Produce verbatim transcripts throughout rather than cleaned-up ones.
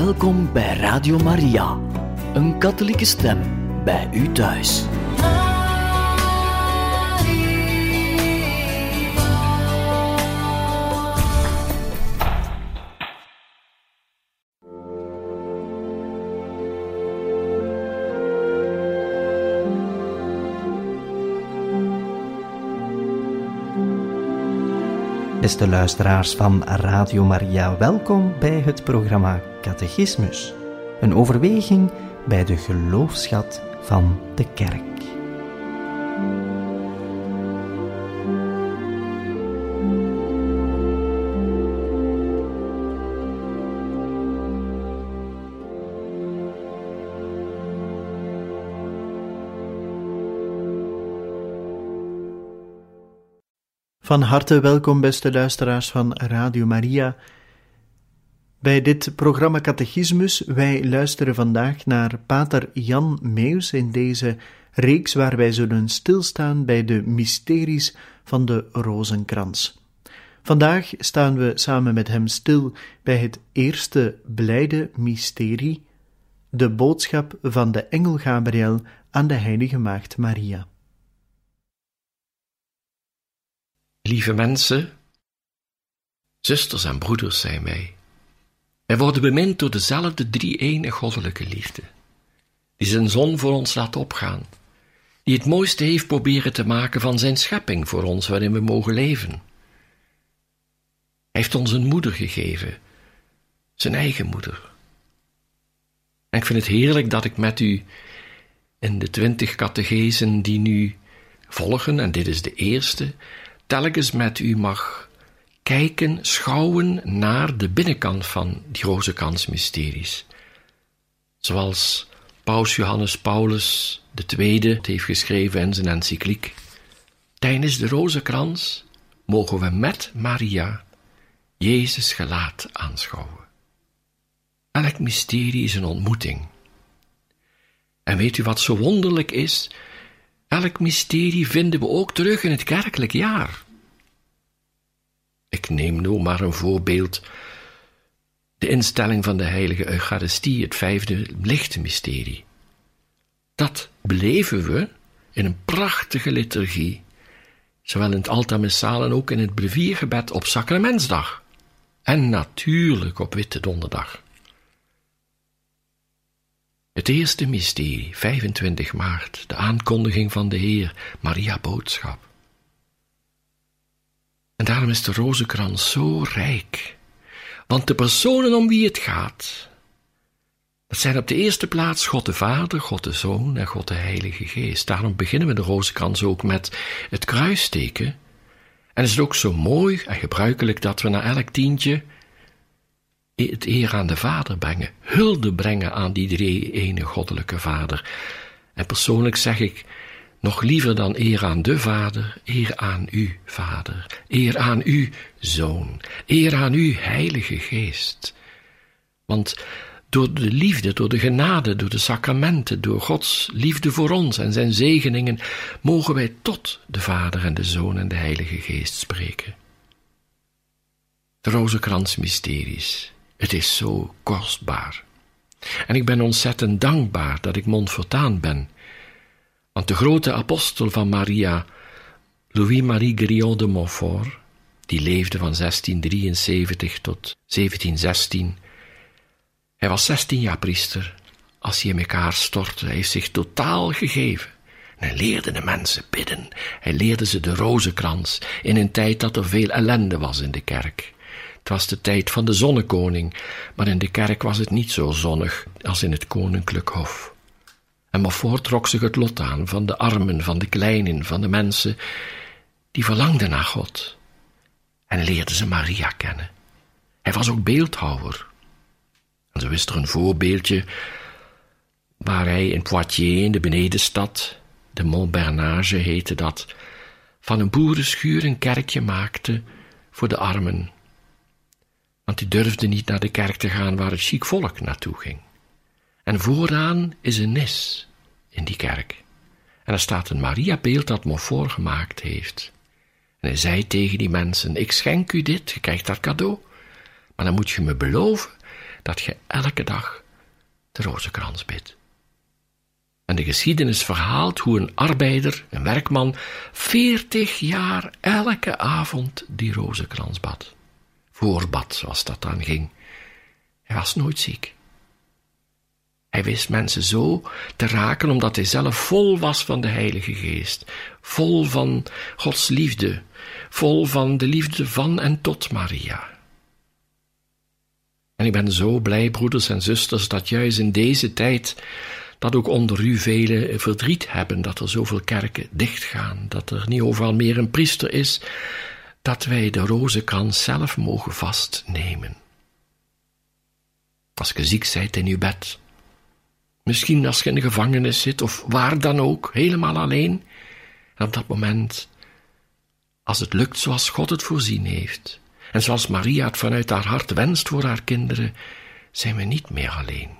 Welkom bij Radio Maria, een katholieke stem bij u thuis. Beste luisteraars van Radio Maria, welkom bij het programma Catechismus. Een overweging bij de geloofsschat van de Kerk. Van harte welkom, beste luisteraars van Radio Maria. Bij dit programma Catechismus, wij luisteren vandaag naar pater Jan Meus in deze reeks waar wij zullen stilstaan bij de mysteries van de rozenkrans. Vandaag staan we samen met hem stil bij het eerste blijde mysterie, de boodschap van de engel Gabriel aan de heilige maagd Maria. Lieve mensen, zusters en broeders zijn wij. Wij worden bemind door dezelfde drie-ene goddelijke liefde, die zijn zon voor ons laat opgaan, die het mooiste heeft proberen te maken van zijn schepping voor ons waarin we mogen leven. Hij heeft ons een moeder gegeven, zijn eigen moeder. En ik vind het heerlijk dat ik met u in de twintig catechesen die nu volgen, en dit is de eerste, telkens met u mag kijken, schouwen naar de binnenkant van die rozenkransmysteries. Zoals Paus Johannes Paulus de Tweede het heeft geschreven in zijn encycliek. Tijdens de rozenkrans mogen we met Maria Jezus gelaat aanschouwen. Elk mysterie is een ontmoeting. En weet u wat zo wonderlijk is? Elk mysterie vinden we ook terug in het kerkelijk jaar. Ik neem nu maar een voorbeeld. De instelling van de heilige Eucharistie, het vijfde lichte mysterie. Dat beleven we in een prachtige liturgie, zowel in het Altamissaal en ook in het breviergebed op Sacramentsdag. En natuurlijk op Witte Donderdag. Het eerste mysterie, vijfentwintig maart, de aankondiging van de Heer, Maria boodschap. En daarom is de rozenkrans zo rijk. Want de personen om wie het gaat, dat zijn op de eerste plaats God de Vader, God de Zoon en God de Heilige Geest. Daarom beginnen we de rozenkrans ook met het kruisteken. En is het ook zo mooi en gebruikelijk dat we na elk tientje het eer aan de Vader brengen, hulde brengen aan die drie-ene goddelijke Vader. En persoonlijk zeg ik, nog liever dan eer aan de Vader, eer aan u, Vader, eer aan u, Zoon, eer aan u, Heilige Geest. Want door de liefde, door de genade, door de sacramenten, door Gods liefde voor ons en zijn zegeningen, mogen wij tot de Vader en de Zoon en de Heilige Geest spreken. De rozenkransmysteries. Het is zo kostbaar. En ik ben ontzettend dankbaar dat ik Montfortaan ben. Want de grote apostel van Maria, Louis-Marie Grillot de Montfort, die leefde van zestien drieënzeventig tot zeventien zestien. Hij was zestien jaar priester als hij in elkaar stortte. Hij heeft zich totaal gegeven. En hij leerde de mensen bidden. Hij leerde ze de rozenkrans in een tijd dat er veel ellende was in de kerk. Het was de tijd van de zonnekoning, maar in de kerk was het niet zo zonnig als in het koninklijk hof. En Montfort trok zich het lot aan van de armen, van de kleinen, van de mensen die verlangden naar God. En leerde ze Maria kennen. Hij was ook beeldhouwer. En zo is er een voorbeeldje waar hij in Poitiers, in de benedenstad, de Montbernage heette dat, van een boerenschuur een kerkje maakte voor de armen. Want die durfde niet naar de kerk te gaan waar het chic volk naartoe ging. En vooraan is een nis in die kerk. En er staat een Maria-beeld dat Montfort gemaakt heeft. En hij zei tegen die mensen, ik schenk u dit, je krijgt dat cadeau. Maar dan moet je me beloven dat je elke dag de rozenkrans bidt. En de geschiedenis verhaalt hoe een arbeider, een werkman, veertig jaar elke avond die rozenkrans bad. Voorbad, zoals dat dan ging. Hij was nooit ziek. Hij wist mensen zo te raken omdat hij zelf vol was van de Heilige Geest. Vol van Gods liefde. Vol van de liefde van en tot Maria. En ik ben zo blij, broeders en zusters, dat juist in deze tijd, dat ook onder u velen verdriet hebben, dat er zoveel kerken dichtgaan, dat er niet overal meer een priester is, dat wij de rozenkrans zelf mogen vastnemen. Als je ziek zijt in uw bed, misschien als je in de gevangenis zit, of waar dan ook, helemaal alleen, en op dat moment, als het lukt zoals God het voorzien heeft, en zoals Maria het vanuit haar hart wenst voor haar kinderen, zijn we niet meer alleen.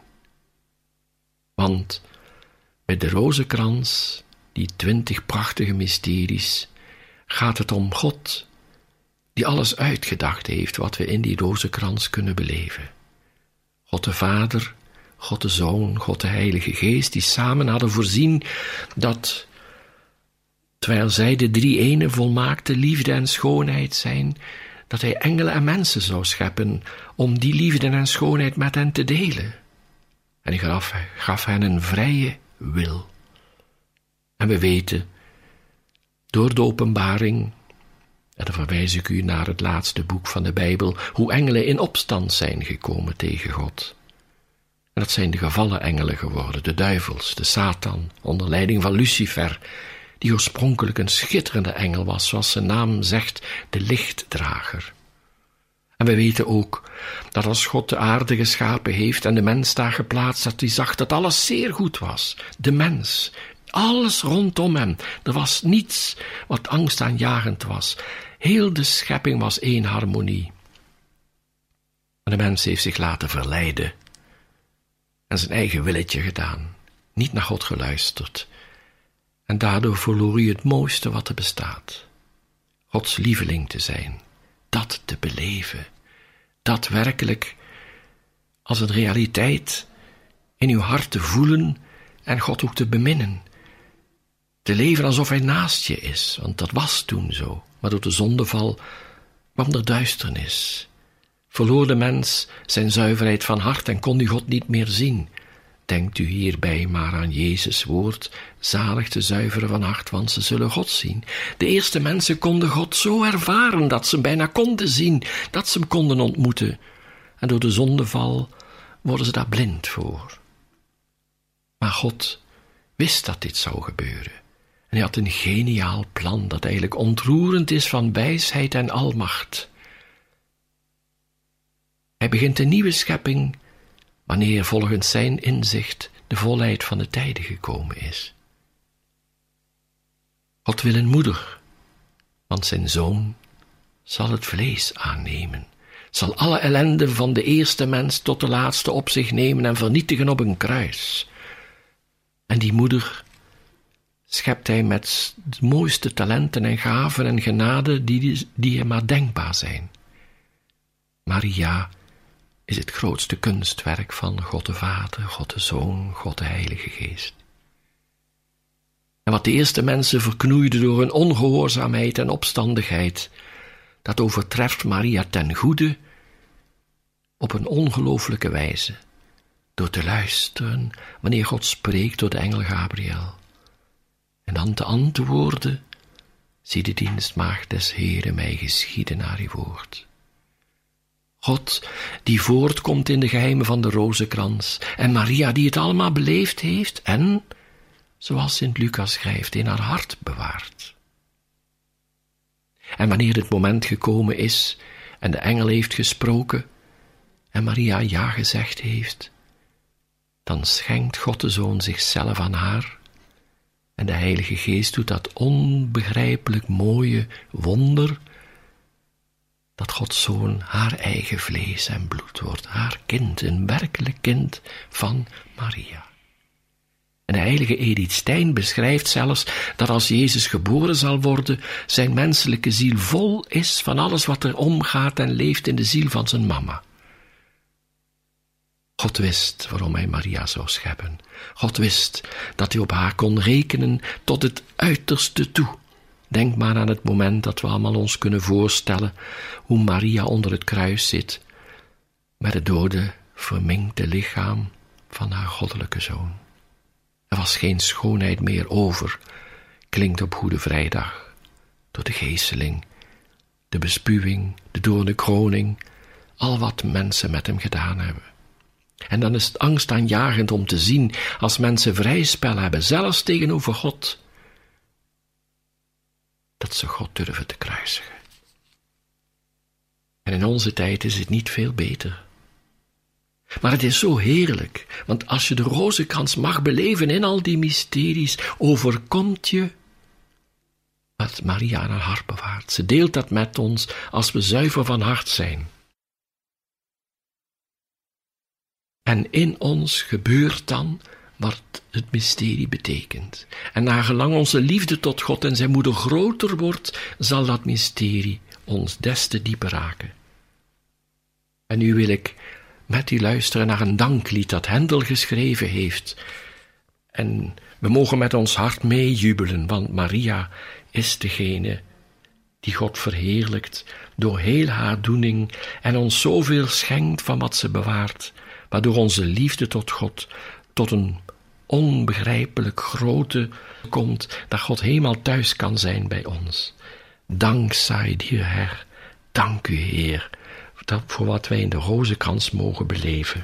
Want bij de rozenkrans, die twintig prachtige mysteries, gaat het om God, die alles uitgedacht heeft wat we in die rozenkrans kunnen beleven. God de Vader, God de Zoon, God de Heilige Geest, die samen hadden voorzien dat, terwijl zij de drie ene volmaakte liefde en schoonheid zijn, dat hij engelen en mensen zou scheppen om die liefde en schoonheid met hen te delen. En hij gaf, gaf hen een vrije wil. En we weten, door de openbaring, en dan verwijs ik u naar het laatste boek van de Bijbel, hoe engelen in opstand zijn gekomen tegen God. En dat zijn de gevallen engelen geworden, de duivels, de Satan, onder leiding van Lucifer, die oorspronkelijk een schitterende engel was, zoals zijn naam zegt, de lichtdrager. En we weten ook dat als God de aarde geschapen heeft en de mens daar geplaatst, dat hij zag dat alles zeer goed was. De mens, alles rondom hem. Er was niets wat angstaanjagend was. Heel de schepping was één harmonie. En de mens heeft zich laten verleiden en zijn eigen willetje gedaan, niet naar God geluisterd. En daardoor verloor hij het mooiste wat er bestaat. Gods lieveling te zijn, dat te beleven, dat werkelijk als een realiteit in uw hart te voelen en God ook te beminnen. Te leven alsof hij naast je is, want dat was toen zo. Maar door de zondeval kwam er duisternis. Verloor de mens zijn zuiverheid van hart en kon die God niet meer zien. Denkt u hierbij maar aan Jezus' woord, zalig de zuiveren van hart, want ze zullen God zien. De eerste mensen konden God zo ervaren dat ze hem bijna konden zien, dat ze hem konden ontmoeten. En door de zondeval worden ze daar blind voor. Maar God wist dat dit zou gebeuren. En hij had een geniaal plan dat eigenlijk ontroerend is van wijsheid en almacht. Hij begint een nieuwe schepping wanneer volgens zijn inzicht de volheid van de tijden gekomen is. God wil een moeder, want zijn zoon zal het vlees aannemen, zal alle ellende van de eerste mens tot de laatste op zich nemen en vernietigen op een kruis. En die moeder schept hij met de mooiste talenten en gaven en genade die, die hem maar denkbaar zijn. Maria is het grootste kunstwerk van God de Vader, God de Zoon, God de Heilige Geest. En wat de eerste mensen verknoeiden door hun ongehoorzaamheid en opstandigheid, dat overtreft Maria ten goede op een ongelooflijke wijze, door te luisteren wanneer God spreekt door de engel Gabriel. En dan te antwoorden, zie de dienstmaagd des Heeren mij geschieden naar uw woord. God die voortkomt in de geheimen van de rozenkrans en Maria die het allemaal beleefd heeft en, zoals Sint Lucas schrijft, in haar hart bewaart. En wanneer het moment gekomen is en de engel heeft gesproken en Maria ja gezegd heeft, dan schenkt God de Zoon zichzelf aan haar en de Heilige Geest doet dat onbegrijpelijk mooie wonder dat Gods Zoon haar eigen vlees en bloed wordt, haar kind, een werkelijk kind van Maria. En de heilige Edith Stein beschrijft zelfs dat als Jezus geboren zal worden, zijn menselijke ziel vol is van alles wat er omgaat en leeft in de ziel van zijn mama. God wist waarom hij Maria zou scheppen. God wist dat hij op haar kon rekenen tot het uiterste toe. Denk maar aan het moment dat we allemaal ons kunnen voorstellen hoe Maria onder het kruis zit met het dode, verminkte lichaam van haar goddelijke zoon. Er was geen schoonheid meer over, klinkt op Goede Vrijdag, door de geesteling, de bespuwing, de doornenkroning, al wat mensen met hem gedaan hebben. En dan is het angstaanjagend om te zien als mensen vrij spel hebben, zelfs tegenover God, dat ze God durven te kruisigen. En in onze tijd is het niet veel beter. Maar het is zo heerlijk, want als je de rozenkrans mag beleven in al die mysteries, overkomt je wat Maria aan haar hart bewaart. Ze deelt dat met ons als we zuiver van hart zijn. En in ons gebeurt dan wat het mysterie betekent. En nagelang onze liefde tot God en zijn moeder groter wordt, zal dat mysterie ons des te dieper raken. En nu wil ik met u luisteren naar een danklied dat Hendel geschreven heeft. En we mogen met ons hart meejubelen, want Maria is degene die God verheerlijkt door heel haar doening en ons zoveel schenkt van wat ze bewaart, waardoor onze liefde tot God tot een onbegrijpelijk grote komt, dat God helemaal thuis kan zijn bij ons. Dank zij dir Herr, dank u Heer, voor wat wij in de rozenkrans mogen beleven.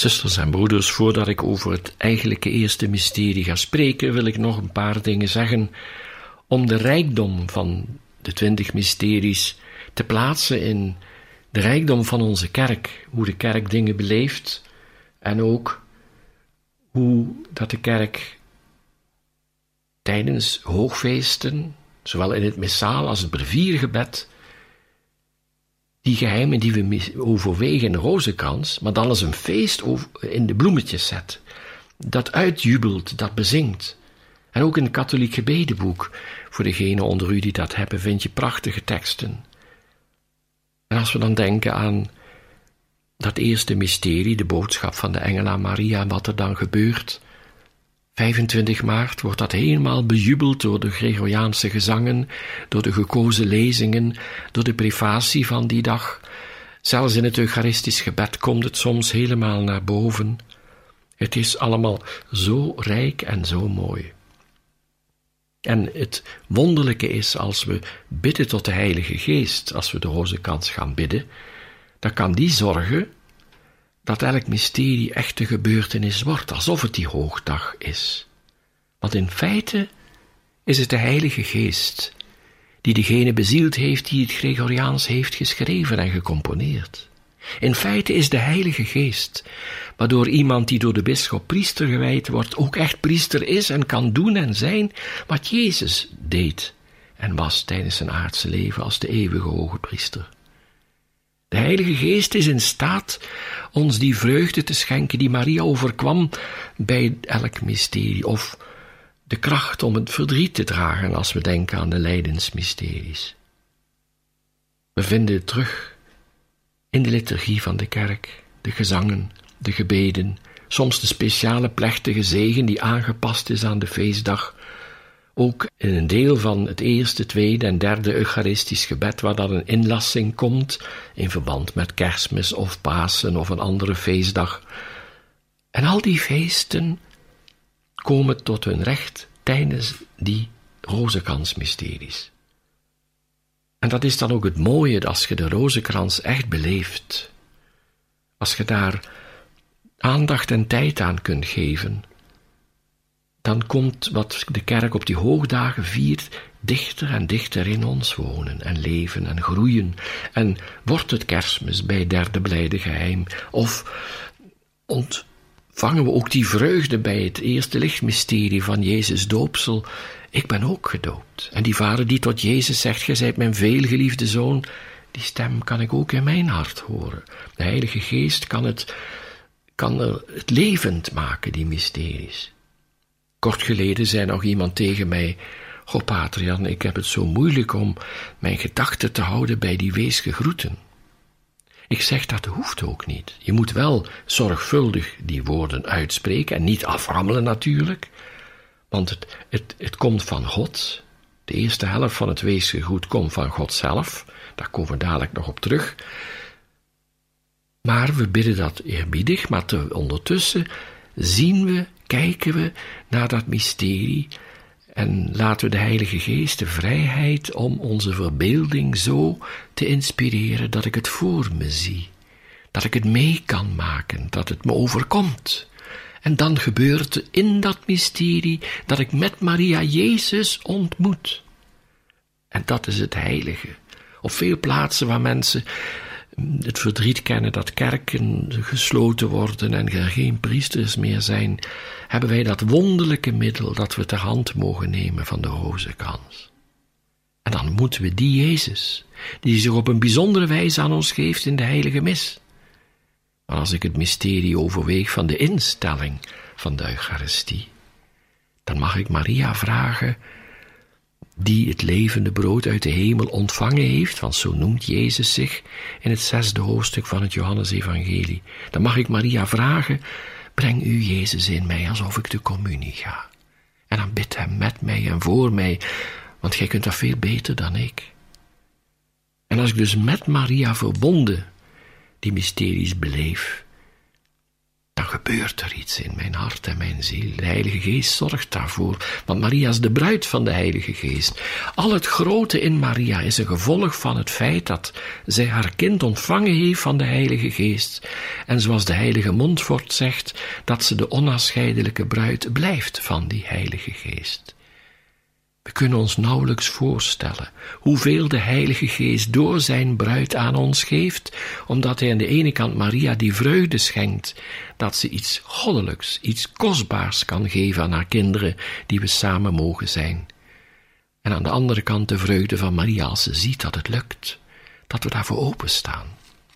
Zusters en broeders, voordat ik over het eigenlijke eerste mysterie ga spreken, wil ik nog een paar dingen zeggen om de rijkdom van de twintig mysteries te plaatsen in de rijkdom van onze kerk, hoe de kerk dingen beleeft en ook hoe dat de kerk tijdens hoogfeesten, zowel in het missaal als het breviergebed, die geheimen die we overwegen in de rozenkrans, maar dan als een feest in de bloemetjes zet, dat uitjubelt, dat bezingt. En ook in het katholiek gebedenboek, voor degenen onder u die dat hebben, vind je prachtige teksten. En als we dan denken aan dat eerste mysterie, de boodschap van de engel aan Maria, en wat er dan gebeurt, vijfentwintig maart wordt dat helemaal bejubeld door de Gregoriaanse gezangen, door de gekozen lezingen, door de privatie van die dag. Zelfs in het Eucharistisch gebed komt het soms helemaal naar boven. Het is allemaal zo rijk en zo mooi. En het wonderlijke is, als we bidden tot de Heilige Geest, als we de rozenkrans gaan bidden, dan kan die zorgen dat elk mysterie echte gebeurtenis wordt, alsof het die hoogdag is. Want in feite is het de Heilige Geest die degene bezield heeft die het Gregoriaans heeft geschreven en gecomponeerd. In feite is de Heilige Geest, waardoor iemand die door de bisschop priester gewijd wordt, ook echt priester is en kan doen en zijn wat Jezus deed en was tijdens zijn aardse leven als de eeuwige hoge priester. De Heilige Geest is in staat ons die vreugde te schenken die Maria overkwam bij elk mysterie, of de kracht om het verdriet te dragen als we denken aan de lijdensmysteries. We vinden het terug in de liturgie van de kerk, de gezangen, de gebeden, soms de speciale plechtige zegen die aangepast is aan de feestdag, ook in een deel van het eerste, tweede en derde Eucharistisch gebed, waar dan een inlassing komt in verband met Kerstmis of Pasen of een andere feestdag. En al die feesten komen tot hun recht tijdens die rozenkransmysteries. En dat is dan ook het mooie, als je de rozenkrans echt beleeft. Als je daar aandacht en tijd aan kunt geven, dan komt wat de kerk op die hoogdagen viert dichter en dichter in ons wonen en leven en groeien. En wordt het Kerstmis bij derde blijde geheim, of ontvangen we ook die vreugde bij het eerste lichtmysterie van Jezus doopsel. Ik ben ook gedoopt. En die vader die tot Jezus zegt, gij zijt mijn veelgeliefde zoon, die stem kan ik ook in mijn hart horen. De Heilige Geest kan het, kan het levend maken, die mysteries. Kort geleden zei nog iemand tegen mij, goh pater Jan, ik heb het zo moeilijk om mijn gedachten te houden bij die weesge groeten. Ik zeg, dat hoeft ook niet. Je moet wel zorgvuldig die woorden uitspreken en niet aframmelen natuurlijk, want het, het, het komt van God. De eerste helft van het weesge groet komt van God zelf, daar komen we dadelijk nog op terug. Maar we bidden dat eerbiedig, maar te, ondertussen zien we, kijken we naar dat mysterie en laten we de Heilige Geest de vrijheid om onze verbeelding zo te inspireren dat ik het voor me zie, dat ik het mee kan maken, dat het me overkomt. En dan gebeurt er in dat mysterie dat ik met Maria Jezus ontmoet. En dat is het heilige. Op veel plaatsen waar mensen het verdriet kennen dat kerken gesloten worden en er geen priesters meer zijn, hebben wij dat wonderlijke middel dat we ter hand mogen nemen van de rozenkrans. En dan moeten we die Jezus, die zich op een bijzondere wijze aan ons geeft in de heilige mis. Maar als ik het mysterie overweeg van de instelling van de Eucharistie, dan mag ik Maria vragen, die het levende brood uit de hemel ontvangen heeft, want zo noemt Jezus zich in het zesde hoofdstuk van het Johannesevangelie. Dan mag ik Maria vragen, breng u Jezus in mij alsof ik de communie ga. En dan bid hem met mij en voor mij, want gij kunt dat veel beter dan ik. En als ik dus met Maria verbonden die mysteries beleef, dan gebeurt er iets in mijn hart en mijn ziel. De Heilige Geest zorgt daarvoor, want Maria is de bruid van de Heilige Geest. Al het grote in Maria is een gevolg van het feit dat zij haar kind ontvangen heeft van de Heilige Geest. En zoals de heilige Montfort zegt, dat ze de onafscheidelijke bruid blijft van die Heilige Geest. We kunnen ons nauwelijks voorstellen hoeveel de Heilige Geest door zijn bruid aan ons geeft, omdat hij aan de ene kant Maria die vreugde schenkt, dat ze iets goddelijks, iets kostbaars kan geven aan haar kinderen, die we samen mogen zijn. En aan de andere kant de vreugde van Maria als ze ziet dat het lukt, dat we daarvoor openstaan.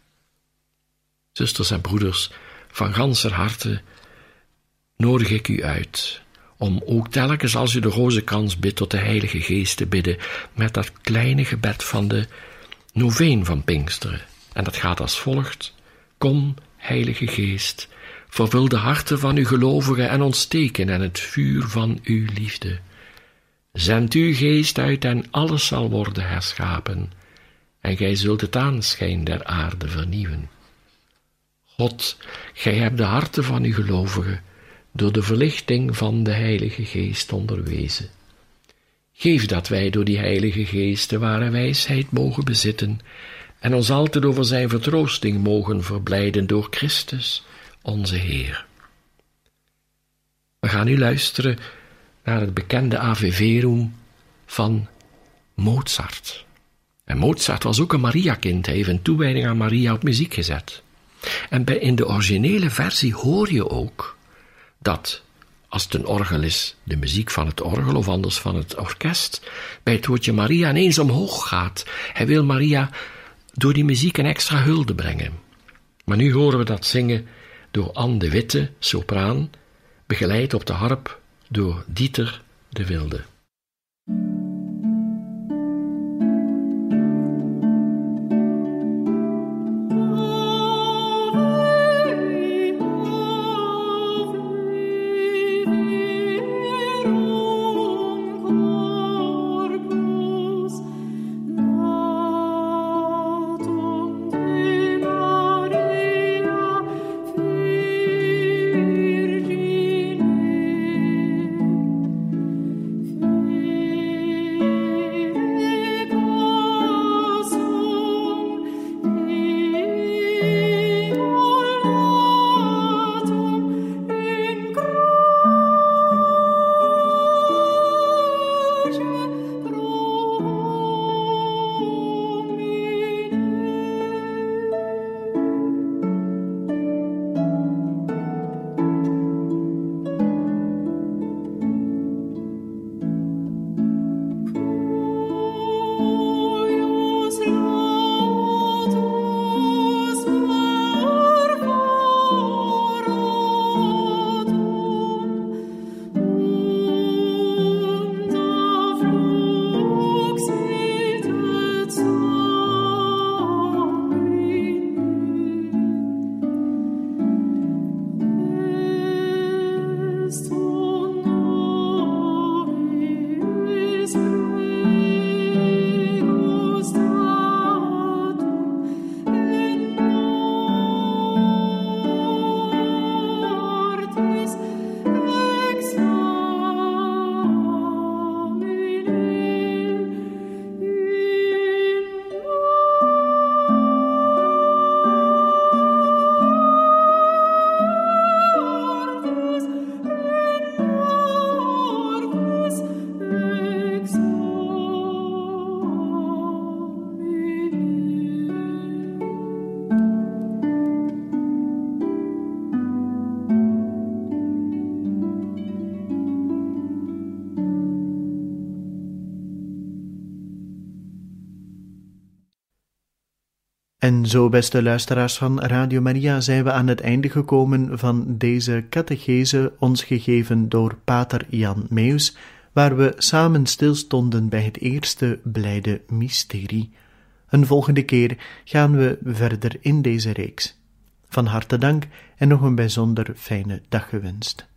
Zusters en broeders, van ganser harte nodig ik u uit om ook telkens als u de rozenkrans bidt tot de Heilige Geest te bidden met dat kleine gebed van de noveen van Pinksteren. En dat gaat als volgt: Kom, Heilige Geest, vervul de harten van uw gelovigen en ontsteken in het vuur van uw liefde. Zend uw geest uit en alles zal worden herschapen, en gij zult het aanschijn der aarde vernieuwen. God, gij hebt de harten van uw gelovigen door de verlichting van de Heilige Geest onderwezen. Geef dat wij door die Heilige Geest de ware wijsheid mogen bezitten en ons altijd over zijn vertroosting mogen verblijden door Christus, onze Heer. We gaan nu luisteren naar het bekende Ave Verum van Mozart. En Mozart was ook een Mariakind. Hij heeft een toewijding aan Maria op muziek gezet. En bij, in de originele versie hoor je ook dat, als het een orgel is, de muziek van het orgel of anders van het orkest, bij het woordje Maria ineens omhoog gaat. Hij wil Maria door die muziek een extra hulde brengen. Maar nu horen we dat zingen door Anne de Witte, sopraan, begeleid op de harp door Dieter de Wilde. En zo, beste luisteraars van Radio Maria, zijn we aan het einde gekomen van deze catechese, ons gegeven door pater Jan Meus, waar we samen stilstonden bij het eerste blijde mysterie. Een volgende keer gaan we verder in deze reeks. Van harte dank en nog een bijzonder fijne dag gewenst.